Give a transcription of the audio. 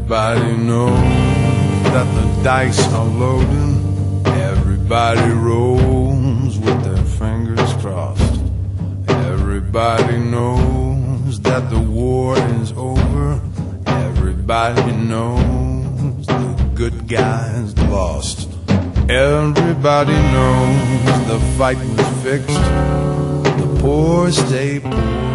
Everybody knows that the dice are loading. Everybody rolls with their fingers crossed. Everybody knows that the war is over. Everybody knows the good guys lost. Everybody knows the fight was fixed. The poor stay poor